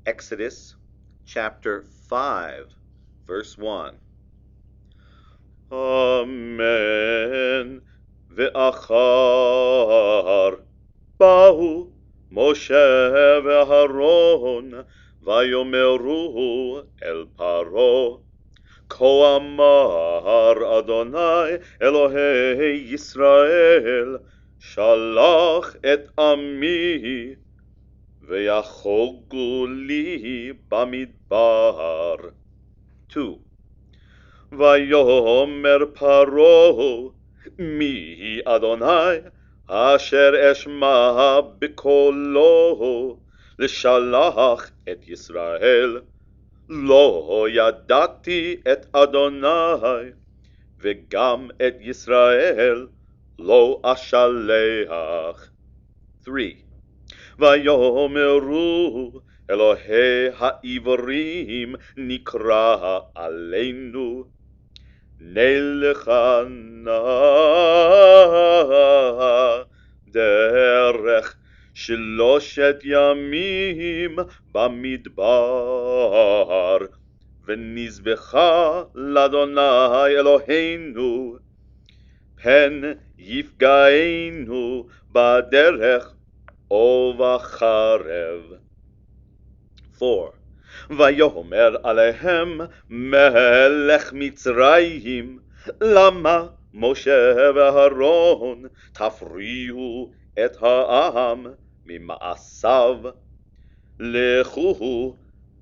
Exodus chapter 5, verse 1. Amen. Ve'achar באו משה ואהרון ויאמרו אל פרעה כה אמר אדוני אלוהי ישראל שלח את עמי ויחוגו לי במדבר. 2. ויאמר פרעה מי אדוני אשר אשמע בקולו לשלח את ישראל? לא ידעתי את אדוני וגם את ישראל לא אשלח. 3. ויאמרו אלוהי העברים נקרא עלינו נלכה נא דרך 3 ימים במדבר ונזבחה לאדוני אלוהינו פן יפגענו בדרך או בחרב. 4. ויאמר עליהם מלך מצרים למה משה ואהרון תפריעו את העם ממעשיו? לכו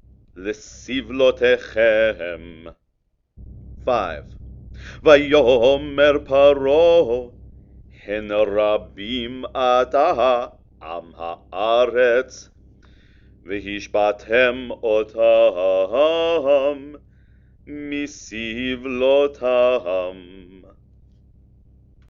לסבלותיכם. 5. ויאמר פרעה הן רבים עתה עם הארץ והשבעתם אותם מסבלותם